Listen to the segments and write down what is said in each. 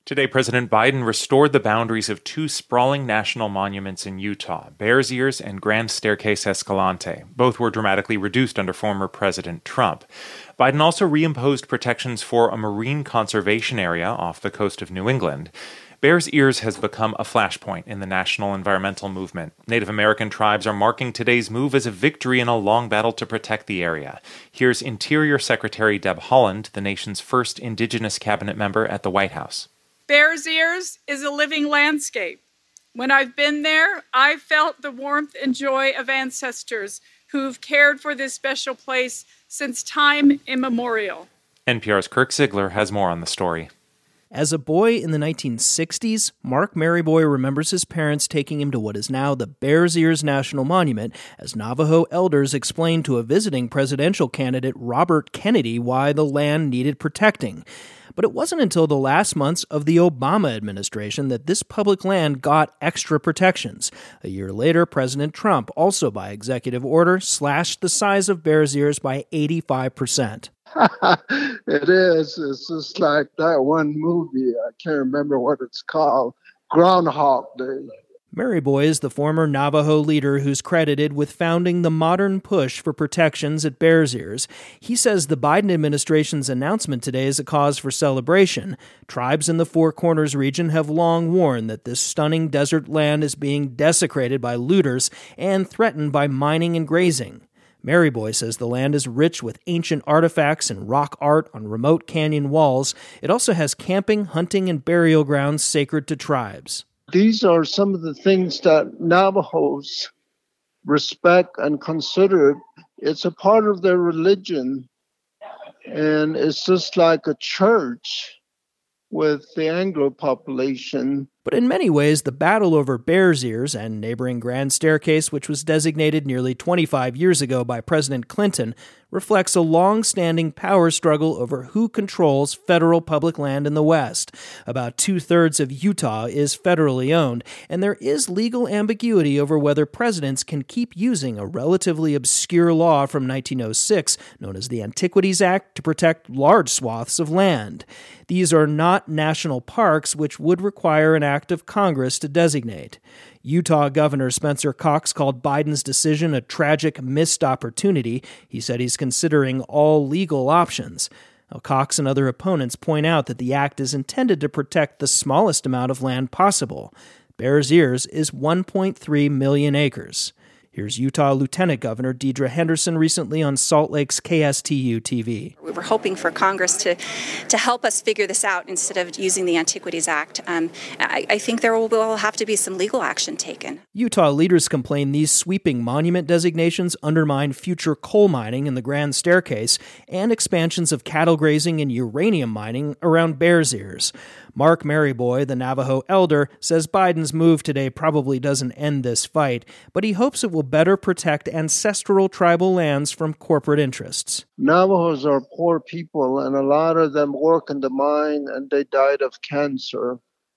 Today, President Biden restored the boundaries of two sprawling national monuments in Utah, Bears Ears and Grand Staircase Escalante. Both were dramatically reduced under former President Trump. Biden also reimposed protections for a marine conservation area off the coast of New England. Bears Ears has become a flashpoint in the national environmental movement. Native American tribes are marking today's move as a victory in a long battle to protect the area. Here's Interior Secretary Deb Haaland, the nation's first Indigenous cabinet member at the White House. Bears Ears is a living landscape. When I've been there, I've felt the warmth and joy of ancestors who've cared for this special place since time immemorial. NPR's Kirk Ziegler has more on the story. As a boy in the 1960s, Mark Maryboy remembers his parents taking him to what is now the Bears Ears National Monument as Navajo elders explained to a visiting presidential candidate Robert Kennedy why the land needed protecting. But it wasn't until the last months of the Obama administration that this public land got extra protections. A year later, President Trump, also by executive order, slashed the size of Bears Ears by 85%. It is. It's just like that one movie. I can't remember what it's called. Groundhog Day. Maryboy is the former Navajo leader who's credited with founding the modern push for protections at Bears Ears. He says the Biden administration's announcement today is a cause for celebration. Tribes in the Four Corners region have long warned that this stunning desert land is being desecrated by looters and threatened by mining and grazing. Maryboy says the land is rich with ancient artifacts and rock art on remote canyon walls. It also has camping, hunting, and burial grounds sacred to tribes. These are some of the things that Navajos respect and consider. It's a part of their religion, and it's just like a church with the Anglo population. But in many ways, the battle over Bears Ears and neighboring Grand Staircase, which was designated nearly 25 years ago by President Clinton, reflects a long-standing power struggle over who controls federal public land in the West. About two-thirds of Utah is federally owned, and there is legal ambiguity over whether presidents can keep using a relatively obscure law from 1906, known as the Antiquities Act, to protect large swaths of land. These are not national parks, which would require an act of Congress to designate. Utah Governor Spencer Cox called Biden's decision a tragic missed opportunity. He said he's considering all legal options. Now, Cox and other opponents point out that the act is intended to protect the smallest amount of land possible. Bears Ears is 1.3 million acres. Here's Utah Lieutenant Governor Deidre Henderson recently on Salt Lake's KSTU TV. We were hoping for Congress to help us figure this out instead of using the Antiquities Act. I think there will have to be some legal action taken. Utah leaders complain these sweeping monument designations undermine future coal mining in the Grand Staircase and expansions of cattle grazing and uranium mining around Bears Ears. Mark Maryboy, the Navajo elder, says Biden's move today probably doesn't end this fight, but he hopes it will better protect ancestral tribal lands from corporate interests. Navajos are poor people, and a lot of them work in the mine, and they died of cancer.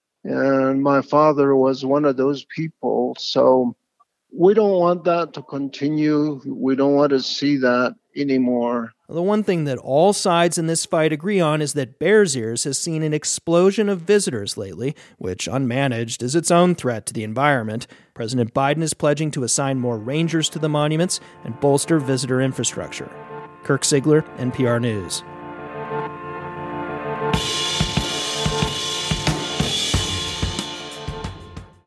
And my father was one of those people, so we don't want that to continue. We don't want to see that anymore. The one thing that all sides in this fight agree on is that Bears Ears has seen an explosion of visitors lately, which, unmanaged, is its own threat to the environment. President Biden is pledging to assign more rangers to the monuments and bolster visitor infrastructure. Kirk Ziegler, NPR News.